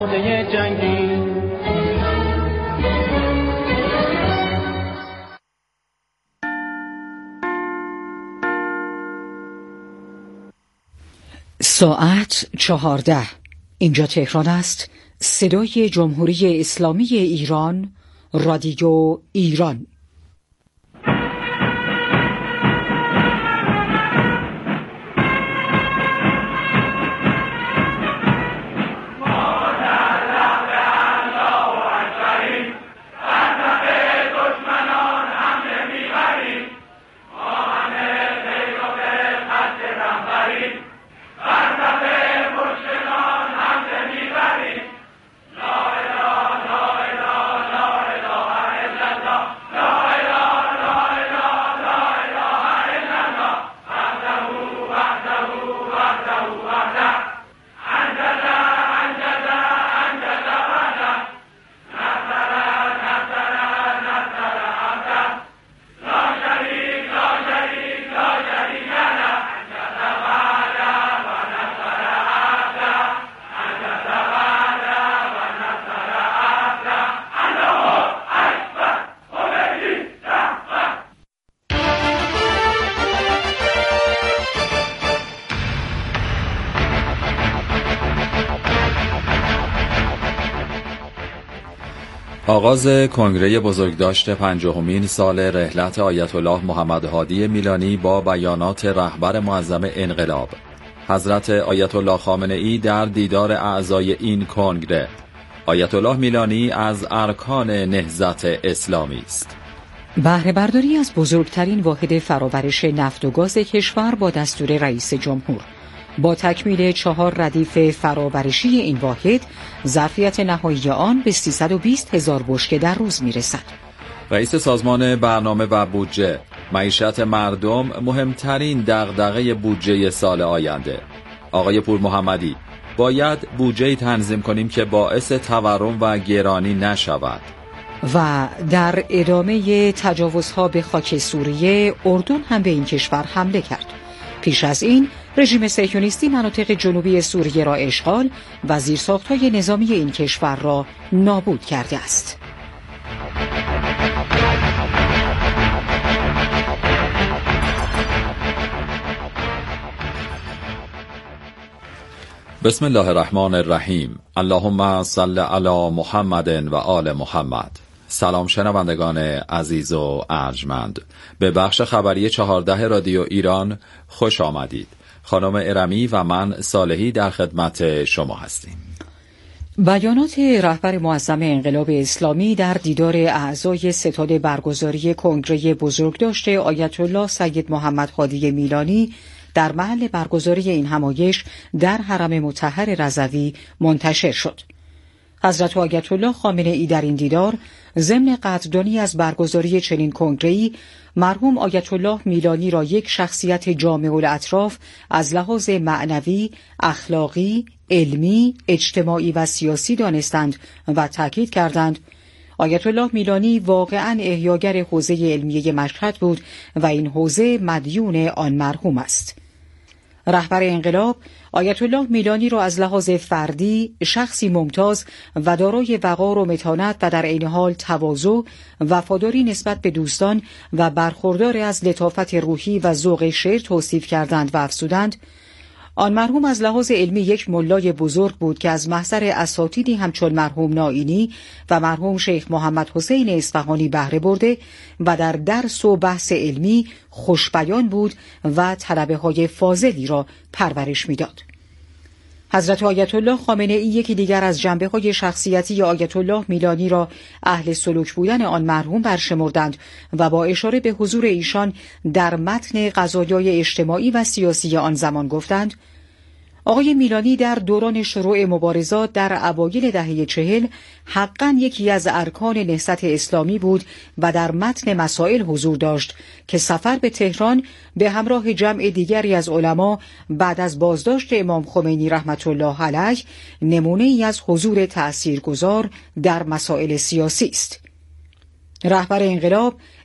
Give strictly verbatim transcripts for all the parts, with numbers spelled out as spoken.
ساعت چهارده. اینجا تهران است. صدای جمهوری اسلامی ایران، رادیو ایران. آغاز کنگره بزرگداشت پنجاهمین سال رحلت آیت الله محمد هادی میلانی با بیانات رهبر معظم انقلاب حضرت آیت الله خامنه ای در دیدار اعضای این کنگره. آیت الله میلانی از ارکان نهضت اسلامی است. بهره برداری از بزرگترین واحد فرآورش نفت و گاز کشور با دستور رئیس جمهور. با تکمیل چهار ردیف فرآورشی این واحد، ظرفیت نهایی آن به سیصد و بیست هزار بشکه در روز میرسد. رئیس سازمان برنامه و بودجه: معیشت مردم مهمترین دغدغه بودجه سال آینده. آقای پور محمدی: باید بودجه تنظیم کنیم که باعث تورم و گرانی نشود. و در ادامه تجاوزها به خاک سوریه، اردن هم به این کشور حمله کرد. پیش از این رژیم صهیونیستی مناطق جنوبی سوریه را اشغال و زیرساخت‌های نظامی این کشور را نابود کرده است. بسم الله الرحمن الرحیم. اللهم صل علی محمد و آل محمد. سلام شنوندگان عزیز و ارجمند، به بخش خبری چهارده رادیو ایران خوش آمدید. خانم ارمی و من صالحی در خدمت شما هستیم. بیانات رهبر معظم انقلاب اسلامی در دیدار اعضای ستاد برگزاری کنگره بزرگداشت آیت الله سید محمد هادی میلانی در محل برگزاری این همایش در حرم مطهر رضوی منتشر شد. حضرت آیت الله خامنه ای در این دیدار ضمن قدردانی از برگزاری چنین کنگره‌ای، مرحوم آیت الله میلانی را یک شخصیت جامع الاطراف از لحاظ معنوی، اخلاقی، علمی، اجتماعی و سیاسی دانستند و تاکید کردند آیت الله میلانی واقعاً احیاگر حوزه علمیه مشهد بود و این حوزه مدیون آن مرحوم است. رهبر انقلاب آیت الله میلانی را از لحاظ فردی شخصی ممتاز و دارای وقار و متانت و در عین حال تواضع، وفاداری نسبت به دوستان و برخوردار از لطافت روحی و ذوق شعر توصیف کردند و افزودند آن مرحوم از لحاظ علمی یک ملای بزرگ بود که از محضر اساتیدی همچون مرحوم نائینی و مرحوم شیخ محمد حسین اصفهانی بهره برده و در درس و بحث علمی خوشبیان بود و طلبه های فاضلی را پرورش میداد. حضرت آیت الله خامنه ای یکی دیگر از جنبه های شخصیتی آیت الله میلانی را اهل سلوک بودن آن مرحوم برشمردند و با اشاره به حضور ایشان در متن قضایای اجتماعی و سیاسی آن زمان گفتند آقای میلانی در دوران شروع مبارزات در اوایل دهه چهل حقاً یکی از ارکان نهضت اسلامی بود و در متن مسائل حضور داشت که سفر به تهران به همراه جمع دیگری از علما بعد از بازداشت امام خمینی رحمت الله علیه نمونه ای از حضور تأثیرگذار در مسائل سیاسی است. رهبر انقلاب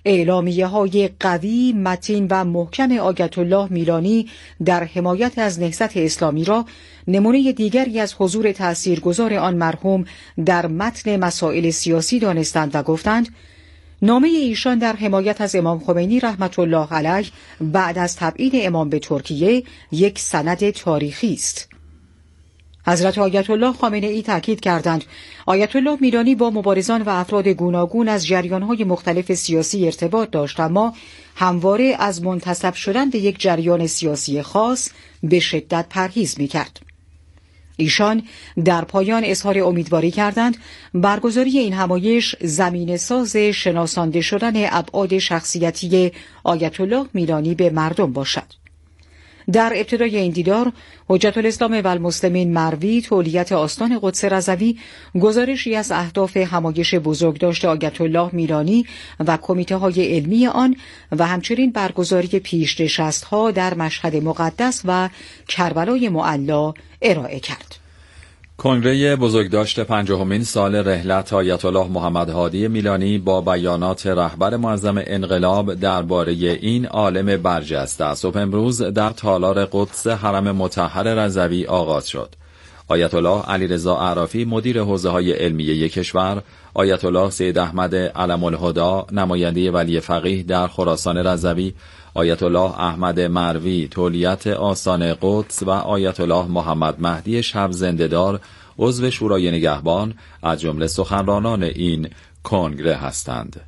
اعلامیه های قوی، متین و محکم آیت الله میلانی در حمایت از نهضت اسلامی را نمونه دیگری از حضور تأثیرگذار آن مرحوم در متن مسائل سیاسی دانستند و گفتند نامه ایشان در حمایت از امام خمینی رحمت الله علیه بعد از تبعید امام به ترکیه یک سند تاریخی است. حضرت آیت الله خامنه ای تاکید کردند آیت الله میلانی با مبارزان و افراد گوناگون از جریان‌های مختلف سیاسی ارتباط داشت، اما همواره از منتسب شدن به یک جریان سیاسی خاص به شدت پرهیز می‌کرد. ایشان در پایان اظهار امیدواری کردند برگزاری این همایش زمینه ساز شناسانده شدن ابعاد شخصیتی آیت الله میلانی به مردم باشد. در ابتدای این دیدار حجت الاسلام و المسلمین مروی تولیت آستان قدس رضوی گزارشی از اهداف همایش بزرگداشت آیت الله میلانی و کمیته های علمی آن و همچنین برگزاری پیشنشست‌ها در مشهد مقدس و کربلای معلی ارائه کرد. کنگره بزرگداشت پنجاهمین سال رحلت آیت الله محمد هادی میلانی با بیانات رهبر معظم انقلاب درباره این عالم برجسته از صبح امروز در تالار قدس حرم مطهر رضوی آغاز شد. آیت الله علیرضا اعرافی مدیر حوزه‌های علمیه کشور، آیت الله سید احمد علم الهدا نماینده ولی فقیه در خراسان رضوی، آیت الله احمد مروی تولیت آستان قدس و آیت الله محمد مهدی شب زنده‌دار عضو شورای نگهبان از جمله سخنرانان این کنگره هستند.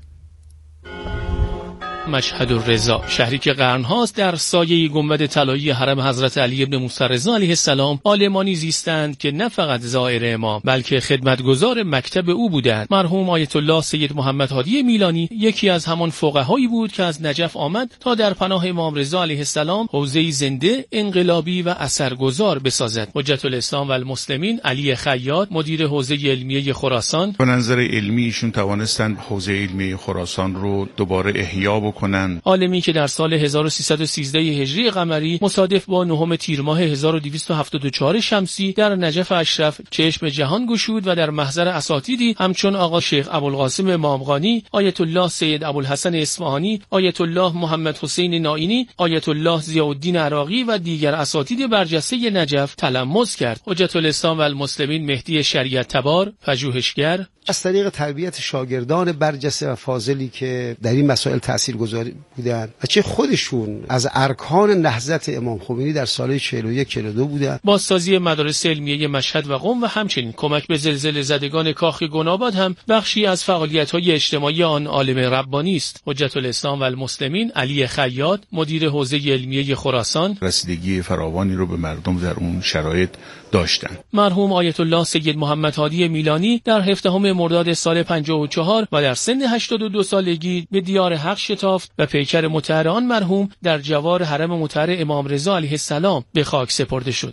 مشهد الرضا، شهری که قرن‌هاست در سایه گنبد طلایی حرم حضرت علی ابن موسی رضا علیه السلام عالمانی زیستند که نه فقط زائر امام بلکه خدمتگزار مکتب او بودند. مرحوم آیت الله سید محمد هادی میلانی یکی از همان فقهایی بود که از نجف آمد تا در پناه امام رضا علیه السلام حوزه‌ای زنده، انقلابی و اثرگذار بسازد. حجت الاسلام و المسلمین علی خیاط مدیر حوزه علمیه خراسان، به نظر علمی ایشون توانستند حوزه علمی خراسان رو دوباره احیا کنند. عالمی که در سال هزار و سیصد و سیزده هجری قمری مصادف با نهم تیر ماه هزار و دویست و هفتاد و چهار شمسی در نجف اشرف چشم جهان گشود و در محضر اساتیدی همچون آقا شیخ ابوالقاسم مامغانی، آیت الله سید ابوالحسن اصفهانی، آیت الله محمد حسین نائینی، آیت الله ضیاءالدین عراقی و دیگر اساتید برجسته نجف تلمذ کرد. حجت الاسلام و المسلمین مهدی شریعت تبار، پژوهشگر، از طریق تربیت شاگردان برجسته و فاضلی که در این مسائل تاثیرگذار بودند و چه خودشون از ارکان نهضت امام خمینی در سال چهل و یک چهل و دو بودند. بازسازی مدارس علمیه مشهد و قم و همچنین کمک به زلزله زدگان کاخ گناباد هم بخشی از فعالیت‌های اجتماعی آن عالم ربانی است. حجت الاسلام و المسلمین علی خیاط مدیر حوزه علمیه خراسان رسیدگی فراوانی رو به مردم در اون شرایط داشتند. مرحوم آیت الله سید محمد هادی میلانی در هفدهم مرداد سال پنجاه و چهار و در سن هشتاد و دو سالگی به دیار حق شتافت و پیکر مطهر آن مرحوم در جوار حرم مطهر امام رضا علیه السلام به خاک سپرده شد.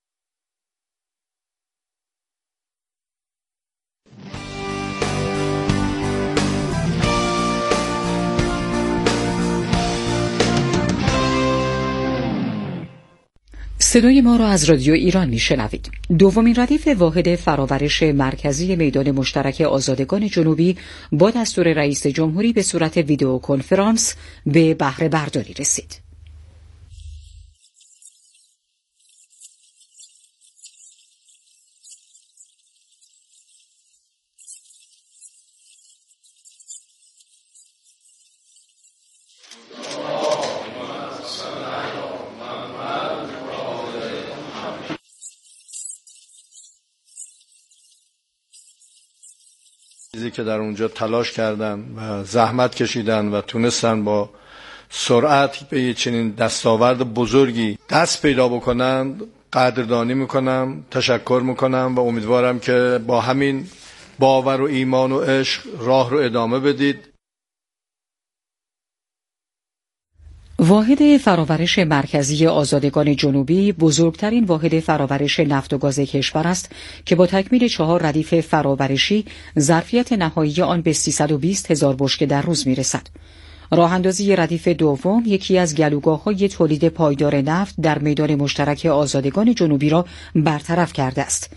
صدای ما را از رادیو ایران میشنوید. دومین ردیف واحد فراورش مرکزی میدان مشترک آزادگان جنوبی با دستور رئیس جمهوری به صورت ویدئو کنفرانس به بهره برداری رسید. چیزی که در اونجا تلاش کردن و زحمت کشیدن و تونستن با سرعت به چنین دستاورد بزرگی دست پیدا بکنن قدردانی میکنم، تشکر میکنم و امیدوارم که با همین باور و ایمان و عشق راه رو ادامه بدید. واحد فراورش مرکزی آزادگان جنوبی بزرگترین واحد فراورش نفت و گاز کشور است که با تکمیل چهار ردیف فراورشی ظرفیت نهایی آن به سیصد و بیست هزار بشکه در روز میرسد. راه اندازی ردیف دوم یکی از گلوگاه‌های تولید پایدار نفت در میدان مشترک آزادگان جنوبی را برطرف کرده است.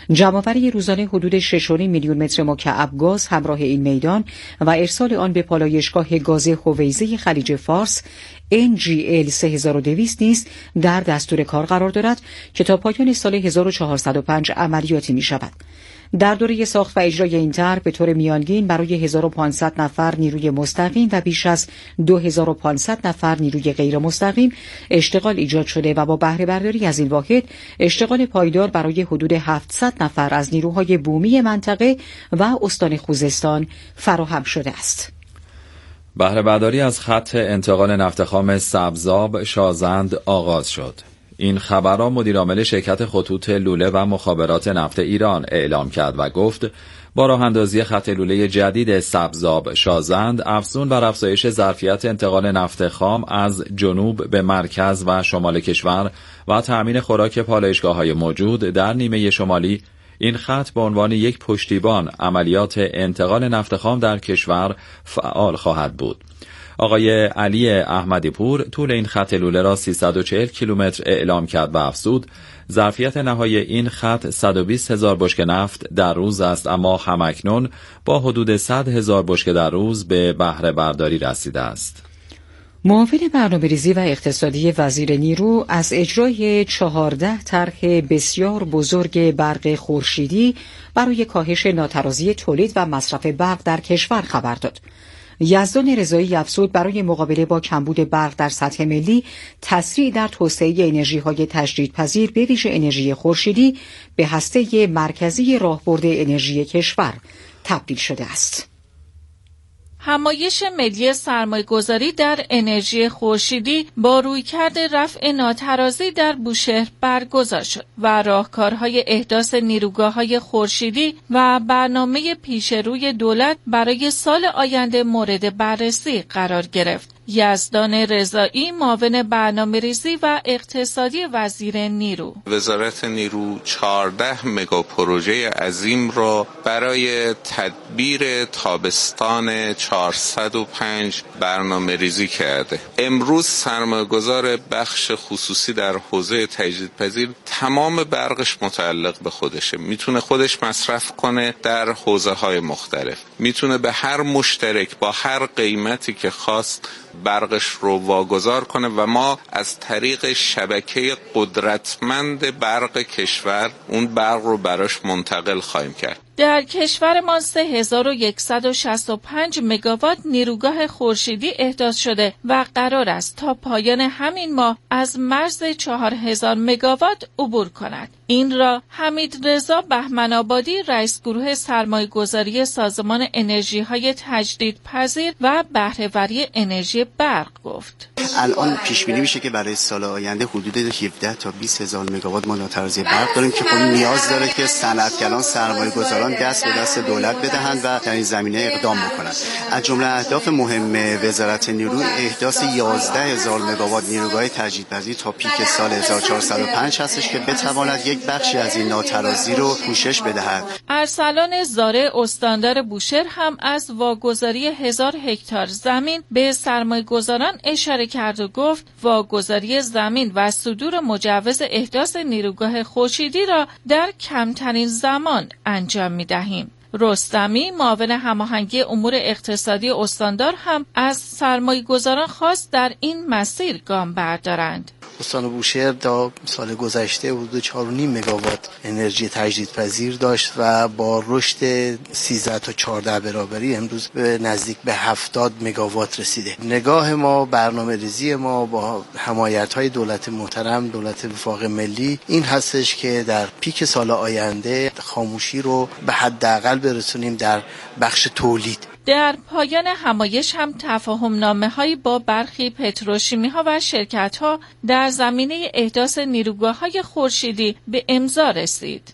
جمع‌آوری روزانه حدود شش و نیم میلیون متر مکعب گاز همراه این میدان و ارسال آن به پالایشگاه گاز هویزه خلیج فارس ان جی ال سه هزار و دویست نیز در دستور کار قرار دارد که تا پایان سال هزار و چهارصد و پنج عملیاتی می شود. در دوره ساخت و اجرای این طرح به طور میانگین برای هزار و پانصد نفر نیروی مستقیم و بیش از دو هزار و پانصد نفر نیروی غیر مستقیم اشتغال ایجاد شده و با بهره برداری از این واحد اشتغال پایدار برای حدود هفتصد نفر از نیروهای بومی منطقه و استان خوزستان فراهم شده است. بهره برداری از خط انتقال نفت خام سبزاب شازند آغاز شد. این خبر را مدیرعامل شرکت خطوط لوله و مخابرات نفت ایران اعلام کرد و گفت با راه اندازی خط لوله جدید سبزاب شازند افزون بر افزایش ظرفیت انتقال نفت خام از جنوب به مرکز و شمال کشور و تأمین خوراک پالایشگاه‌های موجود در نیمه شمالی، این خط به عنوان یک پشتیبان عملیات انتقال نفت خام در کشور فعال خواهد بود. آقای علی احمدی پور طول این خط لوله را سیصد و چهل کیلومتر اعلام کرد و افزود ظرفیت نهایی این خط صد و بیست هزار بشکه نفت در روز است، اما همکنون با حدود صد هزار بشکه در روز به بهره برداری رسیده است. معاون برنامه‌ریزی و اقتصادی وزیر نیرو از اجرای چهارده طرح بسیار بزرگ برق خورشیدی برای کاهش ناترازی تولید و مصرف برق در کشور خبر داد. یزدان رضایی افزود برای مقابله با کمبود برق در سطح ملی، تسریع در توسعه انرژی‌های تجدیدپذیر به ویژه انرژی خورشیدی به هسته مرکزی راهبرد انرژی کشور تبدیل شده است. همایش ملی سرمایه‌گذاری در انرژی خورشیدی با رویکرد رفع ناترازی در بوشهر برگزار شد و راهکارهای احداث نیروگاه‌های خورشیدی و برنامه پیشروی دولت برای سال آینده مورد بررسی قرار گرفت. یزدان رضایی معاون برنامه‌ریزی و اقتصادی وزیر نیرو: وزارت نیرو چهارده مگا پروژه عظیم را برای تدبیر تابستان چهارصد و پنج برنامه‌ریزی کرده. امروز سرمایه‌گذار بخش خصوصی در حوزه تجدیدپذیر تمام برقش متعلق به خودشه، میتونه خودش مصرف کنه در حوزه‌های مختلف، میتونه به هر مشترک با هر قیمتی که خواست برقش رو واگذار کنه و ما از طریق شبکه قدرتمند برق کشور اون برق رو براش منتقل خواهیم کرد. در کشور ما سه هزار و صد و شصت و پنج مگاوات نیروگاه خورشیدی احداث شده و قرار است تا پایان همین ماه از مرز چهار هزار مگاوات عبور کند. این را حمید رضا بهمن‌آبادی رئیس گروه سرمایه‌گذاری سازمان انرژی‌های تجدیدپذیر و بهره‌وری انرژی برق گفت. الان پیش بینی میشه که برای سال آینده حدود هفده تا بیست هزار مگاوات ما ناترازی برق داریم که خب نیاز داره که صنعتگران سرمایه‌گذاران دست به دست دولت بدهند و در این زمینه اقدام بکنند. از جمله اهداف مهم وزارت نیرو احداث یازده هزار مگاوات نیروگاه تجدیدپذیر تا پیک سال هزار و چهارصد و پنج هستش که بتواند یک بخشی از این ناترازی رو پوشش بدهد. ارسلان زاره استاندار بوشهر هم از واگذاری هزار هکتار زمین به سرمایه‌گذاران اشاره کرد و گفت واگذاری زمین و صدور مجوز احداث نیروگاه خورشیدی را در کمترین زمان انجام می‌دهیم. رستمی معاون هماهنگی امور اقتصادی استاندار هم از سرمایه‌گذاران خواست در این مسیر گام بردارند. استان بوشهر تا سال گذشته حدود چهار و نیم مگاوات انرژی تجدیدپذیر داشت و با رشد سیزده تا چهارده برابری امروز به نزدیک به هفتاد مگاوات رسیده. نگاه ما، برنامه‌ریزی ما با حمایت‌های دولت محترم، دولت وفاق ملی این هستش که در پیک سال آینده خاموشی رو به حداقل برسونیم در بخش تولید. در پایان همایش هم تفاهم نامه هایی با برخی پتروشیمی ها و شرکت ها در زمینه احداث نیروگاه های خورشیدی به امضا رسید.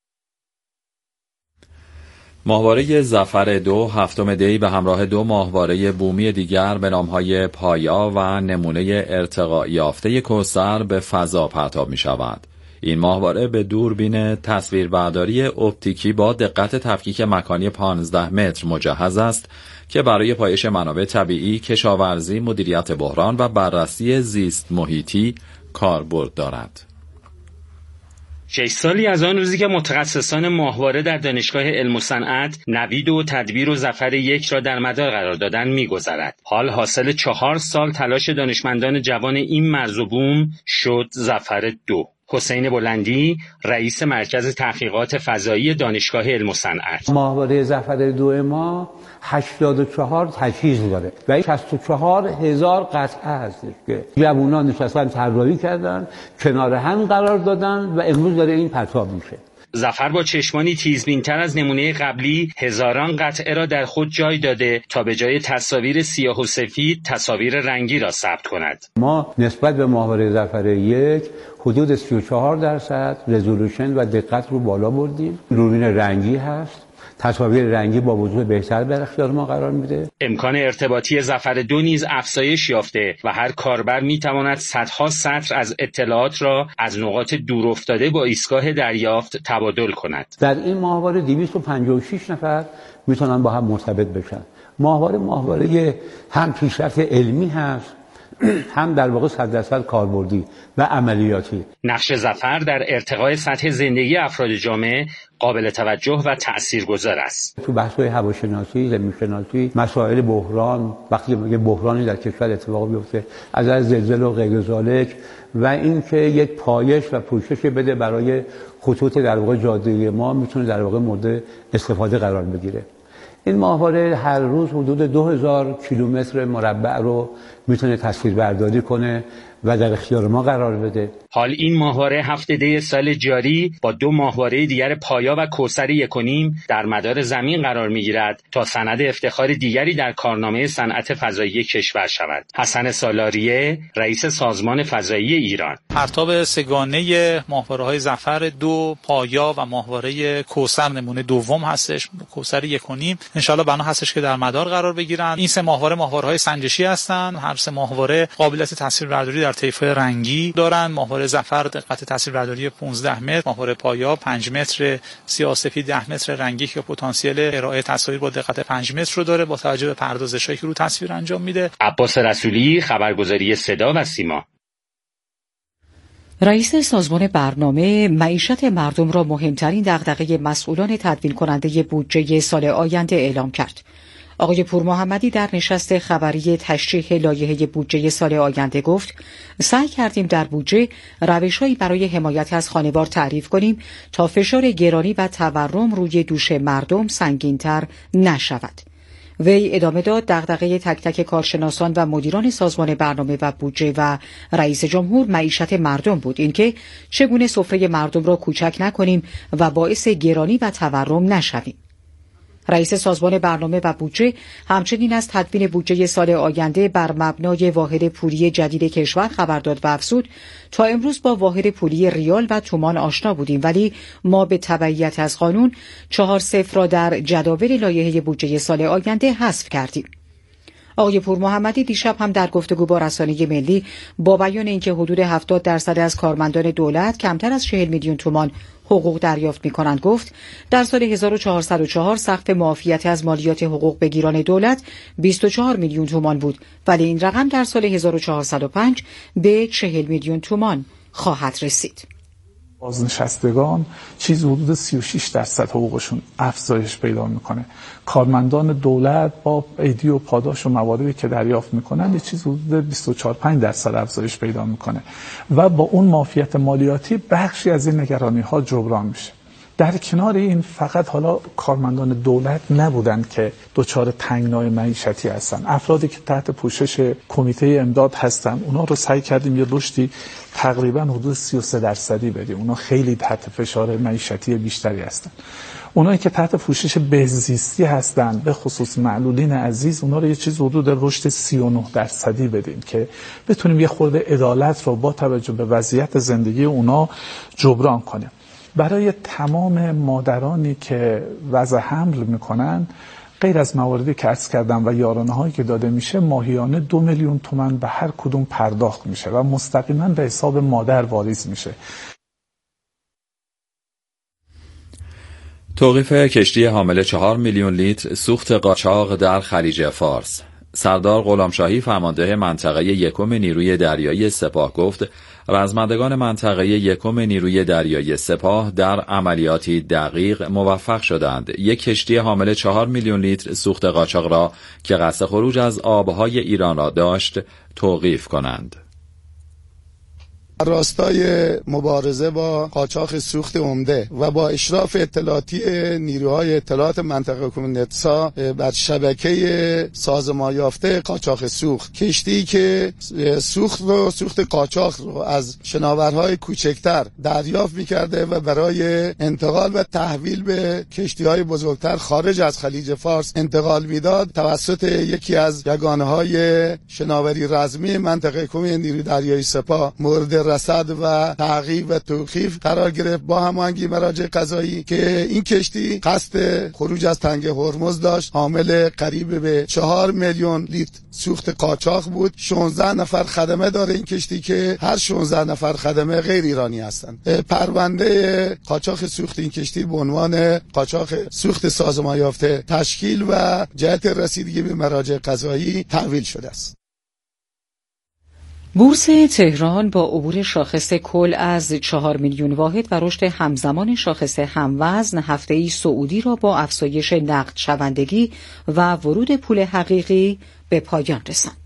ماهواره ظفر دو هفتم دی به همراه دو ماهواره بومی دیگر به نامهای پایا و نمونه ارتقا یافته کوثر به فضا پرتاب می شود. این ماهواره به دوربین تصویربرداری اپتیکی با دقت تفکیک مکانی پانزده متر مجهز است که برای پایش منابع طبیعی، کشاورزی، مدیریت بحران و بررسی زیست محیطی کاربرد دارد. شش سالی از آن روزی که متخصصان ماهواره در دانشگاه علم و صنعت نوید و تدبیر و ظفر یک را در مدار قرار دادن می‌گذرد. حال حاصل چهار سال تلاش دانشمندان جوان این مرز و بوم شد ظفر دو. حسین بلندی، رئیس مرکز تحقیقات فضایی دانشگاه علم و صنعت: ماهواره ظفر دو ما هشتاد و چهار تجهیز داره و شصت و چهار هزار قطعه هستش که جوانان نشستن طراحی کردن، کنار هم قرار دادن و امروز داره این پرتاب میشه. ظفر با چشمانی تیزبین‌تر از نمونه قبلی هزاران قطعه را در خود جای داده تا به جای تصاویر سیاه و سفید تصاویر رنگی را ثبت کند. ما نسبت به ماهواره ظفر یک حدود سی و چهار درصد رزولوشن و دقت رو بالا بردیم. دوربین رنگی هست، تصاویر رنگی با وضوح بهتر در اختیار ما قرار میده. امکان ارتباطی ظفر دو نیز افزایش یافته و هر کاربر میتواند صدها سطر از اطلاعات را از نقاط دور افتاده با ایستگاه دریافت تبادل کند. در این ماهواره دویست و پنجاه و شش نفر میتونن با هم مرتبط بشن. ماهواره ماهواره هم پیشرفت علمی هست، هم در واقع صد درصد کاربردی و عملیاتی. نقش ظفر در ارتقای سطح زندگی افراد جامعه قابل توجه و تاثیرگذار است. تو بحث‌های هواشناسی، زمین‌شناسی، مسائل بحران، وقتی میگه بحرانی در کشور اتفاق بیفته، از از زلزله و غیر ذالک، و اینکه یک پایش و پوشش بده برای خطوط در واقع جاده‌ای ما، میتونه در واقع مورد استفاده قرار بگیره. این ماهواره هر روز حدود دو هزار کیلومتر مربع رو میتونه تصویربرداری کنه و در اختیار ما قرار بده. حال این ماهواره هفته دی سال جاری با دو ماهواره دیگر پایا و کوثر یک و نیم در مدار زمین قرار میگیرد تا سند افتخار دیگری در کارنامه صنعت فضایی کشور شود. حسن سالاریه، رئیس سازمان فضایی ایران: پرتاب سگانه ماهواره‌های ظفر دو، پایا و ماهواره کوثر نمونه دوم هستش. کوثر یک و نیم انشالله بنا هستش که در مدار قرار بگیرن. این سه ماهواره ماهواره‌های سنجشی هستن. هر سه ماهواره قابلیت تصویربرداری در طیف رنگی دارن. ماهواره ظفر دقت تصویربرداری پانزده متر، ماهواره پایا پنج متر سیاه سفید، ده متر رنگی که پتانسیل ارائه تصاویر با دقت پنج متر رو داره با توجه به پردازشایی که رو تصویر انجام میده. عباس رسولی، خبرگزاری صدا و سیما: رئیس سازمان برنامه معیشت مردم را مهمترین دغدغه مسئولان تدوین کننده بودجه سال آینده اعلام کرد. آقای پور محمدی در نشست خبری تشریح لایحه بودجه سال آینده گفت: سعی کردیم در بودجه روش‌هایی برای حمایت از خانوار تعریف کنیم تا فشار گرانی و تورم روی دوش مردم سنگین‌تر نشود. وی ادامه داد دغدغه تک تک کارشناسان و مدیران سازمان برنامه و بودجه و رئیس جمهور معیشت مردم بود، اینکه چگونه سفره مردم را کوچک نکنیم و باعث گرانی و تورم نشویم. رئیس سازمان برنامه و بودجه همچنین از تدوین بودجه سال آینده بر مبنای واحد پولی جدید کشور خبر داد و افزود: تا امروز با واحد پولی ریال و تومان آشنا بودیم، ولی ما به تبعیت از قانون چهار صفر را در جداول لایحه بودجه سال آینده حذف کردیم. آقای پور محمدی دیشب هم در گفتگو با رسانه ملی با بیان اینکه حدود هفتاد درصد از کارمندان دولت کمتر از چهل میلیون تومان حقوق دریافت می‌کنند گفت: در سال هزار و چهارصد و چهار سقف معافیت از مالیات حقوق بگیران دولت بیست و چهار میلیون تومان بود، ولی این رقم در سال هزار و چهارصد و پنج به چهل میلیون تومان خواهد رسید. بازنشستگان چیز حدود سی و شش درصد حقوقشون افزایش پیدا میکنه. کارمندان دولت با ایدی و پاداش و مواردی که دریافت میکنن یه چیز حدود بیست و چهار پنج درصد افزایش پیدا میکنه و با اون معافیت مالیاتی بخشی از این نگرانی ها جبران میشه. در کنار این فقط حالا کارمندان دولت نبودن که دچار تنگنای معیشتی هستن، افرادی که تحت پوشش کمیته امداد هستن اونا رو سعی کردیم یه رشدی تقریبا حدود سی و سه درصدی بدیم. اونا خیلی تحت فشار معیشتی بیشتری هستن. اونایی که تحت پوشش بهزیستی هستن به خصوص معلولین عزیز اونا رو یه چیز حدود رشد سی و نه درصدی بدیم که بتونیم یه خورده عدالت رو با توجه به وضعیت زندگی اونا جبران کنیم. برای تمام مادرانی که وضع حمل میکنن غیر از مواردی که عرض کردم و یارانه هایی که داده میشه ماهیانه دو میلیون تومان به هر کدوم پرداخت میشه و مستقیما به حساب مادر واریز میشه. توقیف کشتی حامل چهار میلیون لیتر سوخت قاچاق در خلیج فارس. سردار غلامشاهی فرمانده منطقه یکم نیروی دریایی سپاه گفت رزمندگان منطقه یکم نیروی دریایی سپاه در عملیاتی دقیق موفق شدند یک کشتی حامل چهار میلیون لیتر سوخت قاچاق را که قصد خروج از آبهای ایران را داشت توقیف کنند. راستای مبارزه با قاچاق سوخت عمده و با اشراف اطلاعاتی نیروهای اطلاعات منطقه کومنتسا بر شبکه سازمان یافته قاچاق سوخت، کشتی که سوخت و سوخت قاچاق رو از شناورهای کوچکتر دریافت می‌کرده و برای انتقال و تحویل به کشتی‌های بزرگتر خارج از خلیج فارس انتقال میداد، توسط یکی از یگانه‌های شناوری رزمی منطقه کومی نیروی دریایی سپاه مورد رصد و تعقیب و توقیف قرار گرفت با هماهنگی مراجع قضایی که این کشتی قصد خروج از تنگه هرمز داشت. حامل قریب به چهار میلیون لیتر سوخت قاچاق بود. شانزده نفر خدمه داره این کشتی که هر شانزده نفر خدمه غیر ایرانی هستند. پرونده قاچاق سوخت این کشتی به عنوان قاچاق سوخت سازمان یافته تشکیل و جهت رسیدگی به مراجع قضایی تحویل شده است. بورس تهران با عبور شاخص کل از چهار میلیون واحد و رشد همزمان شاخص هموزن هفته‌ای سعودی را با افزایش نقد شوندگی و ورود پول حقیقی به پایان رساند.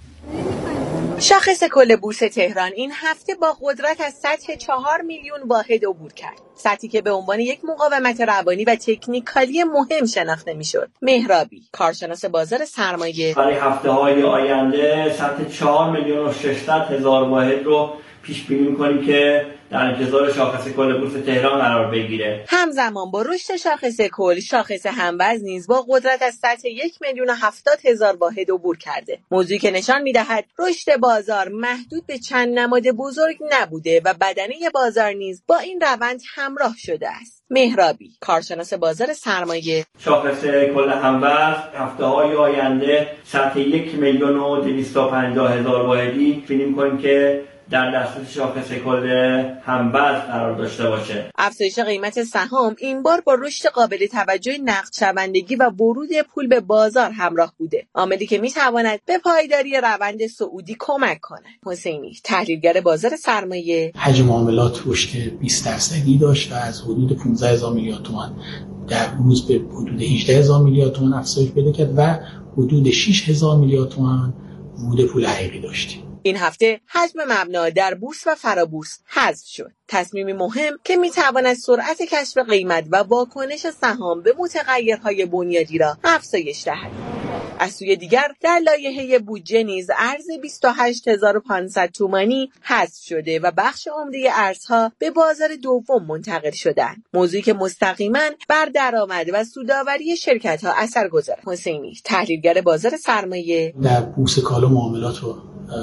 شاخص کل بورس تهران این هفته با قدرت از سطح چهار میلیون واحد عبور کرد. سطحی که به عنوان یک مقاومت روانی و تکنیکالی مهم شناخته میشد. مهرابی، کارشناس بازار سرمایه، برای هفته‌های آینده سطح چهار میلیون و ششصد هزار واحد رو پیش بینی می‌کنیم که در انتظار شاخص کل بورس تهران قرار بگیره. همزمان با رشد شاخص کل، شاخص هموزن نیز با قدرت از سطح یک میلیون و هفتاد هزار واحد عبور کرده. موضوعی که نشان می‌دهد رشد بازار محدود به چند نماد بزرگ نبوده و بدنه بازار نیز با این روند همراه شده است. مهرابی، کارشناس بازار سرمایه، شاخص کل هموزن هفته‌های آینده سطح یک میلیون و دویست و پنجاه هزار واحدی بینی می‌کنیم که در دسترس شاخص کل هموزن قرار داشته باشه. افزایش قیمت سهام این بار با رشد قابل توجه نقد شوندگی و ورود پول به بازار همراه بوده، عاملی که میتواند به پایداری روند صعودی کمک کند. حسینی، تحلیلگر بازار سرمایه، حجم معاملات رشد بیست درصدی داشت و از حدود پانزده هزار میلیارد تومان در روز به حدود هجده هزار میلیارد تومان افزایش پیدا کرد و حدود شش هزار میلیارد تومان ورود پول حقیقی داشتیم. این هفته حجم مبنا در بورس و فرابورس حذف شد. تصمیمی مهم که میتواند سرعت کشف قیمت و واکنش سهام به متغیرهای بنیادی را افزایش دهد. از سوی دیگر در لایحه بودجه نیز ارز بیست و هشت هزار و پانصد تومانی حذف شده و بخش عمده ارزها به بازار دوم منتقل شدند، موضوعی که مستقیما بر درآمد و سودآوری شرکت‌ها اثر گذارد. حسینی، تحلیلگر بازار سرمایه، در بورس کالا معاملات رو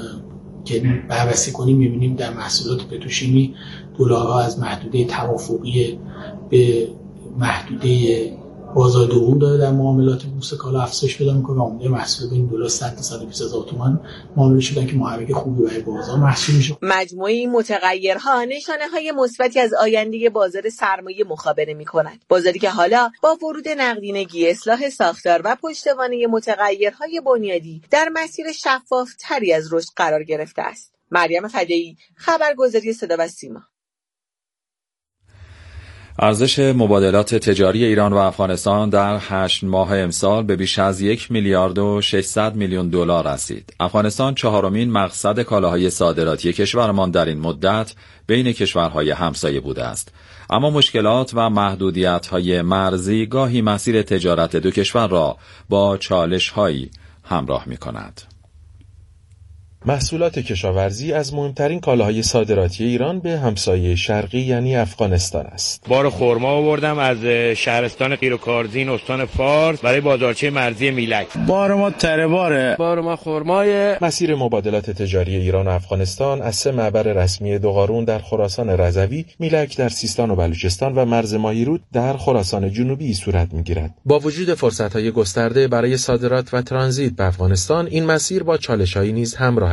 که بررسی کنیم می‌بینیم در محصولات پتروشیمی دلارها از محدوده توافقی به محدوده بازار دوم داره در معاملات بورس کالا افزایش پیدا می‌کنه و عمده محصول بین دلار صد تا صد و بیست هزار تومان معامله شدن که محرک خوبی برای بازار محسوب میشه. مجموعه این متغیرها نشانه‌های مثبتی از آینده بازار سرمایه مخابره می‌کنند. بازاری که حالا با ورود نقدینگی، اصلاح ساختار و پشتوانه متغیرهای بنیادی در مسیر شفاف‌تری از رشد قرار گرفته است. مریم فدایی، خبرگزاری صدا و سیما. ارزش مبادلات تجاری ایران و افغانستان در هشت ماه امسال به بیش از یک میلیارد و ششصد میلیون دلار رسید. افغانستان چهارمین مقصد کالاهای صادراتی کشورمان در این مدت بین کشورهای همسایه بوده است. اما مشکلات و محدودیت‌های مرزی گاهی مسیر تجارت دو کشور را با چالش‌هایی همراه می‌کند. محصولات کشاورزی از مهمترین کالاهای صادراتی ایران به همسایه شرقی یعنی افغانستان است. بار خرما آوردم از شهرستان قیروکارزین استان فارس برای بازارچه مرزی میلک. بار ما تره باره. بار ما خرمای. مسیر مبادلات تجاری ایران و افغانستان از سه معبر رسمی دوقارون در خراسان رضوی، میلک در سیستان و بلوچستان و مرز ماهیرود در خراسان جنوبی صورت میگیرد. با وجود فرصت‌های گسترده برای صادرات و ترانزیت به افغانستان، این مسیر با چالش‌هایی نیز همراه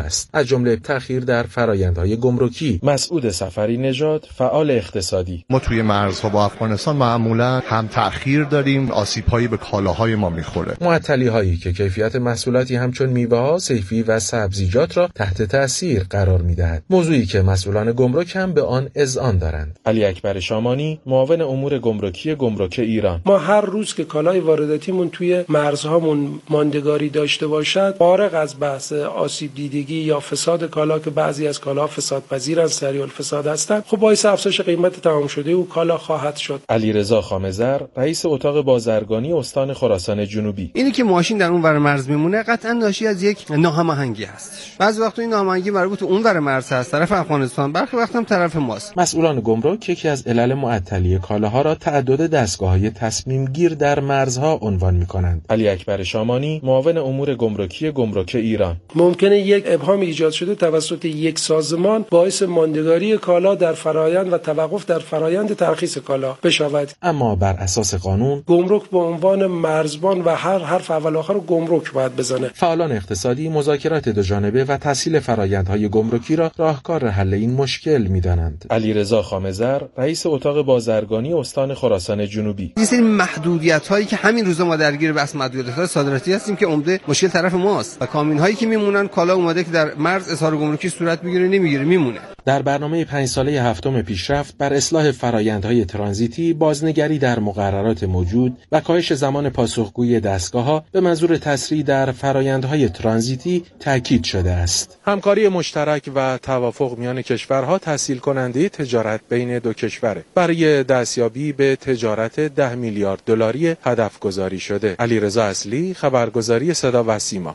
است، از جمله تأخیر در فرآیندهای گمرکی. مسعود سفری نژاد، فعال اقتصادی: ما توی مرزها با افغانستان معمولا هم تأخیر داریم، آسیب‌هایی به کالاهای ما می‌خوره. معطلی‌هایی که کیفیت محصولاتی همچون میوه‌ها، صیفی و سبزیجات را تحت تأثیر قرار می‌دهد، موضوعی که مسئولان گمرک هم به آن اذعان دارند. علی اکبر شامانی، معاون امور گمرکی گمرک ایران: ما هر روز که کالای وارداتیمون توی مرزهامون ماندگاری داشته باشد، فارغ از بحث آسیب دیدگی یا فساد کالا که بعضی از کالاها فسادپذیرن، سریع الفساد هستند، خب باعث افزایش قیمت تمام شده او کالا خواهد شد. علیرضا خامزر، رئیس اتاق بازرگانی استان خراسان جنوبی: اینی که ماشین در اون ور مرز میمونه قطعا ناشی از یک ناهماهنگی هستش. بعضی وقتا این ناهماهنگی مربوط به اون ور مرز هست، طرف افغانستان، برخی وقتا هم طرف ماست. مسئولان گمرک یکی از علل معطلی کالاها را تعدد دستگاه‌های تصمیم گیر در مرزها عنوان می‌کنند. علی اکبر شامانی، معاون امور گمرکی گمرک ایران: ممکنه یک ابهام ایجاد شده توسط یک سازمان باعث ماندگاری کالا در فرایند و توقف در فرایند ترخیص کالا بشود. اما بر اساس قانون گمرک به عنوان مرزبان و هر حرف اول آخر رو گمرک باید بزنه. فعالان اقتصادی مذاکرات دو جانبه و تسهیل فرایندهای گمرکی را راهکار حل این مشکل می‌دانند. علیرضا خامزر، رئیس اتاق بازرگانی استان خراسان جنوبی: این سری محدودیت‌هایی که همین روزا ما درگیر بحث محدودیت‌های صادراتی هستیم که عمده مشکل طرف ماست و کامیون‌هایی که میمونن کالا اومده که در مرز اظهار گمرکی صورت میگیره نمیگیره میمونه. در برنامه پنج ساله هفتم پیشرفت بر اصلاح فرایندهای ترانزیتی، بازنگری در مقررات موجود و کاهش زمان پاسخگویی دستگاه‌ها به منظور تسریع در فرایندهای ترانزیتی تاکید شده است. همکاری مشترک و توافق میان کشورها تسهیل کننده تجارت بین دو کشوره. برای دستیابی به تجارت ده میلیارد دلاری هدف گذاری شده. علیرضا اصلی، خبرگزاری صدا و سیما.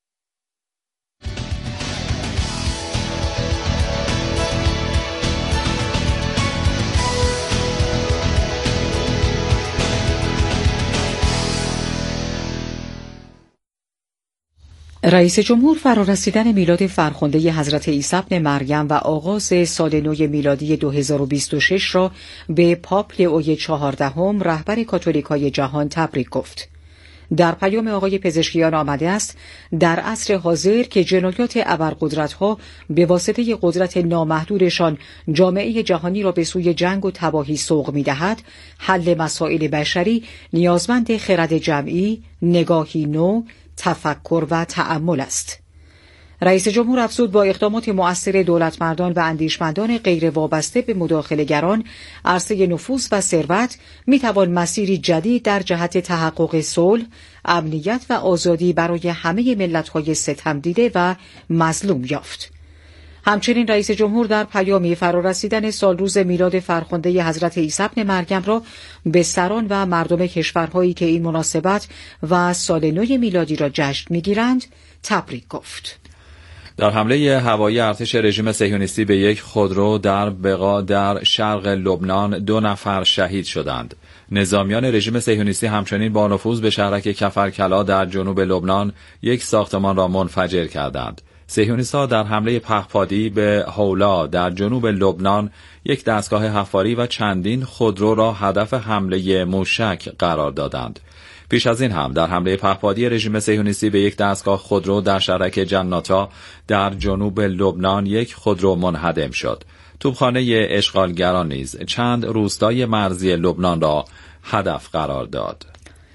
رئیس جمهور فرارسیدن میلاد فرخنده حضرت عیسی ابن مریم و آغاز سال نو میلادی دو هزار و بیست و شش را به پاپ لئوی چهاردهم رهبر کاتولیکای جهان تبریک گفت. در پیام آقای پزشکیان آمده است در عصر حاضر که جنایات ابرقدرت‌ها به واسطه قدرت نامحدودشان جامعه جهانی را به سوی جنگ و تباهی سوق می‌دهد، حل مسائل بشری نیازمند خرد جمعی، نگاهی نو، تفکر و تأمل است. رئیس جمهور افزود با اقدامات مؤثر دولتمردان و اندیشمندان غیر وابسته به مداخله‌گران عرصه نفوذ و ثروت میتوان مسیری جدید در جهت تحقق صلح، امنیت و آزادی برای همه ملت‌های ستمدیده و مظلوم یافت. همچنین رئیس جمهور در پیامی فرارسیدن سالروز میلاد فرخنده حضرت عیسی ابن مریم را به سران و مردم کشورهایی که این مناسبت و سال نو میلادی را جشن می‌گیرند تبریک گفت. در حمله هوایی ارتش رژیم صهیونیستی به یک خودرو در بقا در شرق لبنان دو نفر شهید شدند. نظامیان رژیم صهیونیستی همچنین با نفوذ به شهرک کفرکلا در جنوب لبنان یک ساختمان را منفجر کردند. صهیونیست‌ها در حمله پهپادی به حولا در جنوب لبنان یک دستگاه حفاری و چندین خودرو را هدف حمله موشک قرار دادند. پیش از این هم در حمله پهپادی رژیم صهیونیستی به یک دستگاه خودرو در شهرک جناتا در جنوب لبنان یک خودرو منهدم شد. توپخانه اشغالگران نیز چند روستای مرزی لبنان را هدف قرار داد.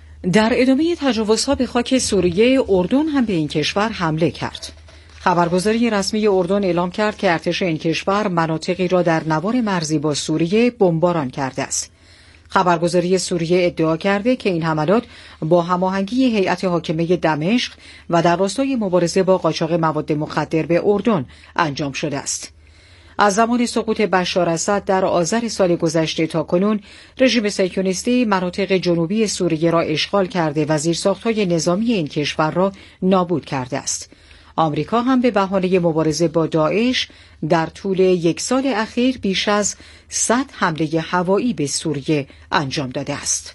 در ادامه تجاوزها به خاک سوریه، اردن هم به این کشور حمله کرد. خبرگزاری رسمی اردن اعلام کرد که ارتش این کشور مناطقی را در نوار مرزی با سوریه بمباران کرده است. خبرگزاری سوریه ادعا کرده که این حملات با هماهنگی هیئت حاکمه دمشق و در راستای مبارزه با قاچاق مواد مخدر به اردن انجام شده است. از زمان سقوط بشار اسد در آذر سال گذشته تا کنون رژیم صهیونیستی مناطق جنوبی سوریه را اشغال کرده و زیرساخت‌های نظامی این کشور را نابود کرده است. آمریکا هم به بهانه مبارزه با داعش در طول یک سال اخیر بیش از صد حمله هوایی به سوریه انجام داده است.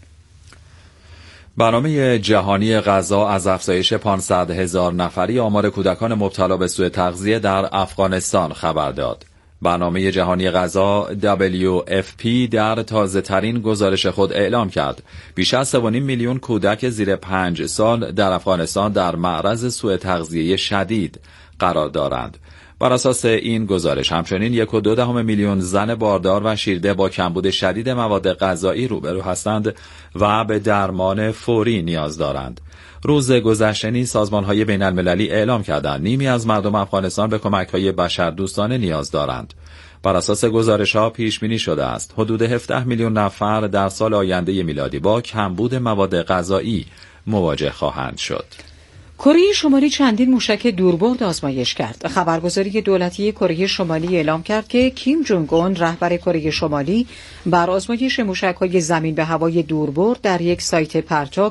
برنامه جهانی غذا از افزایش پانصد هزار نفری آمار کودکان مبتلا به سوء تغذیه در افغانستان خبر داد. برنامه جهانی غذا دبلیو اف پی در تازه ترین گزارش خود اعلام کرد بیش از سه و نیم میلیون کودک زیر پنج سال در افغانستان در معرض سوء تغذیه شدید قرار دارند. بر اساس این گزارش همچنین یک و دو دهم میلیون زن باردار و شیرده با کمبود شدید مواد غذایی روبرو هستند و به درمان فوری نیاز دارند. روز گذشته نیز سازمان‌های بین‌المللی اعلام کردند نیمی از مردم افغانستان به کمک‌های بشردوستانه نیاز دارند. بر اساس گزارش‌ها پیش بینی شده است حدود هفده میلیون نفر در سال آینده میلادی با کمبود مواد غذایی مواجه خواهند شد. کره شمالی چندین موشک دوربرد آزمایش کرد. خبرگزاری دولتی کره شمالی اعلام کرد که کیم جونگ اون رهبر کره شمالی بر آزمایش موشک‌های زمین به هوای دوربرد در یک سایت پرتاب